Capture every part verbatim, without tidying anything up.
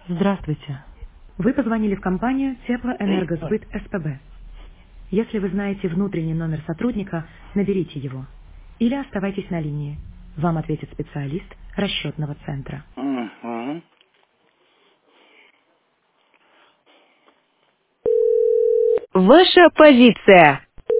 Здравствуйте. Вы позвонили в компанию Теплоэнергосбыт СПБ. Если вы знаете внутренний номер сотрудника, наберите его. Или оставайтесь на линии. Вам ответит специалист расчетного центра. Угу. Ваша позиция.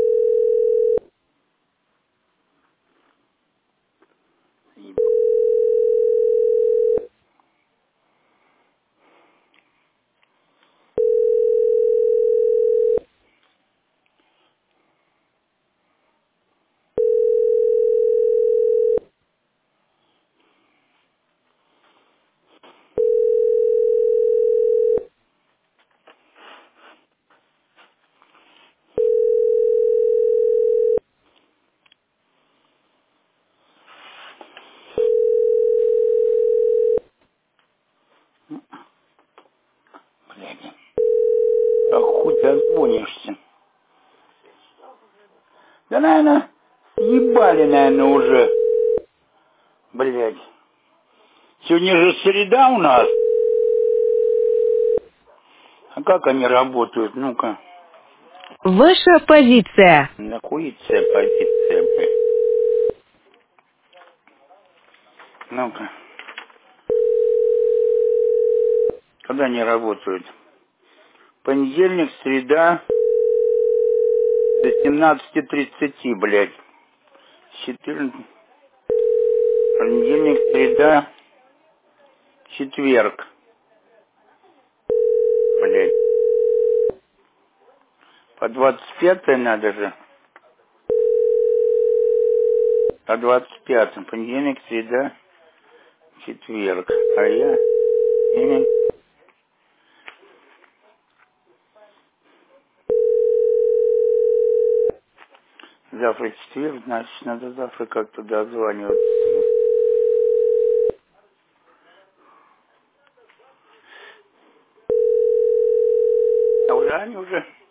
Блядь. А хуй дозвонишься. Да, наверное, ебали, наверное, уже. Блядь. Сегодня же среда у нас. А как они работают? Ну-ка. Ваша позиция. Нахуиция позиция, блядь. Ну-ка. Когда они работают? Понедельник, среда, до семнадцати тридцати, блядь. четырнадцать. Понедельник, среда, четверг. Блядь. По двадцать пятое надо же. По двадцать пятое. Понедельник, среда, четверг. А я... Понедельник. Завтра четверг, значит, надо завтра как-то дозваниваться. А уже они уже...